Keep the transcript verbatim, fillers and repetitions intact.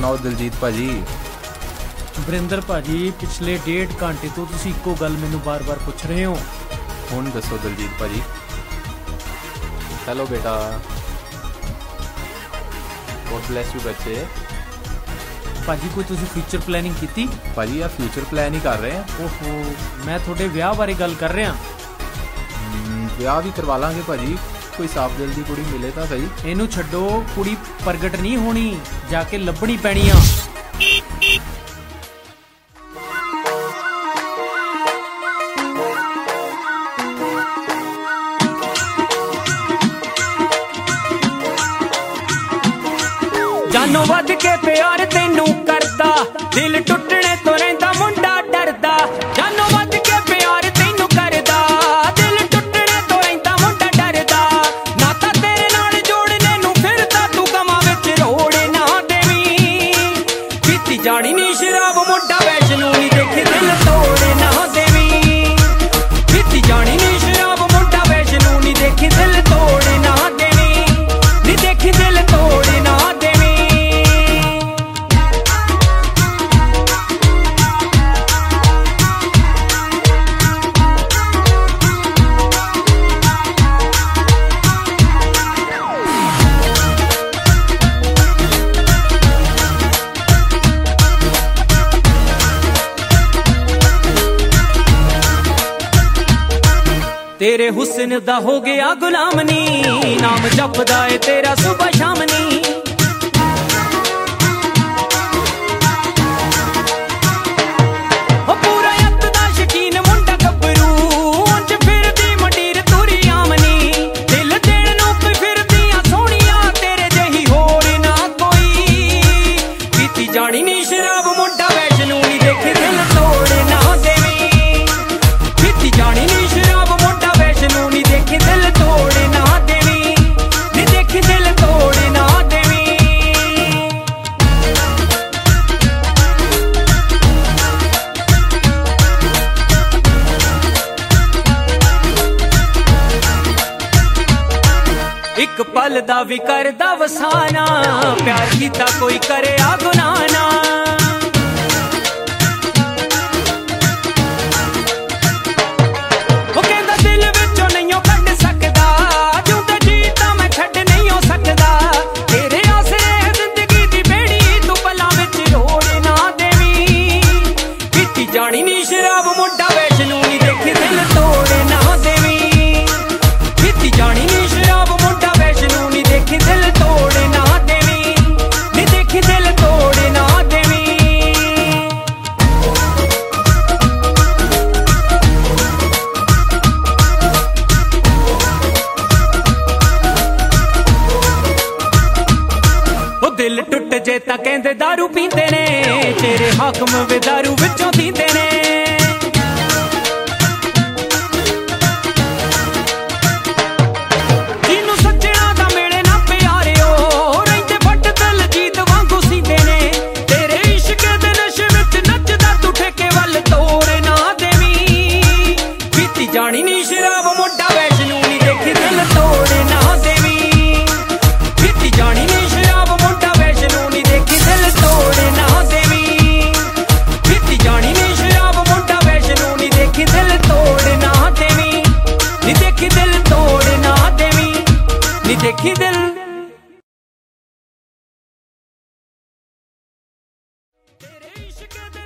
सुनाओ दिलजीत भाजी। वरिंदर भाजी पिछले डेढ़ घंटे तो तुसी इक्को गल मैनू बार बार पुछ रहे हो। हुण दसो दिलजीत भाजी। हेलो बेटा, गॉड ब्लेस यू बच्चे। भाजी कोई तुसी फ्यूचर प्लानिंग कीती? भाजी यार फ्यूचर प्लान ही कर रहे हैं। ओहो, मैं थोड़े विआह बारे गल कर रहा। विआह भी करवा लांगे भाजी, कोई साफ दिल दी कुड़ी मिले तो सही। इनू छड्डो, कुड़ी प्रगट नहीं होनी, जाके लभनी पैनी आ। जानो वध के प्यार तेनू करदा, दिल टुटने तो रहिंदा मुंडा डरदा। जानो वध के प्यार तेनू करदा, दिल टुटने तो रहिंदा मुंडा डरदा। नाता तेरे नाल जोड़ने नू फिरदा, तू गमां विच रोड़े ना देवी। पीती जानी नी शराब मुंडा वैष्णो नी देखी दिल तोड़े ना देवी। पीती जानी नी शराब मुंडा वैष्णो नी देखी दिल तोड़े ना देवी। नी देखी दिल तोड़े ना देवी। तेरे हुस्न दा हो गया गुलाम नी, नाम जपदा है तेरा सुबह शाम नी। पूरा अत दा शकीन मुंडा गब्बरू, उंज फिरदी मंडीर तुरी आमनी। दिल देण नू कोई फिरदियां सोहणिया, तेरे जही होर ना कोई। पीती जानी नी शराब मुंडा वैष्णो नी देखी दिल तोड़े ना देवी। पीती जानी नी शराब मुंडा वैष्णो नी देखी दिल तोड़े ना देवी। नी देखी दिल तोड़े ना देवी। एक पल दा भी करदा वसाना, प्यार कीता कोई करे आ गुनाना। जानी नी शराब मुंडा वैष्णो नी देखी दिल तोड़े ना देवी। पीती जानी नी शराब मुंडा वैष्णो नी देखी दिल तोड़े ना देवी। नी देखी दिल तोड़े ना देवी। ओ दिल टुट जे तां कहंदे दारू पींदे ने, तेरे हाकम वे दारू विचों दींदे ने। जिन्नू सज्जणा दा मिले ना प्यारिओ, रहिंदे फट दिल जीत वांगू सींदे ने। तेरे इश्क दे नशे विच नचदा तू ठेके वल तोड़े ना देवी। पीती जानी नी शराब मुंडा वैष्णो नी देखी दिल तोड़े ना देवी। पीती जानी नी शराब मुंडा वैष्णो नी देखी दिल तोड़े ना देवी। पीती जानी नी शराब मुंडा वैष्णो नी देखी दिल तोड़े ना देवी। नी देखी दिल तोड़े ना देवी। नी देखी दिल तेरे इश्क दे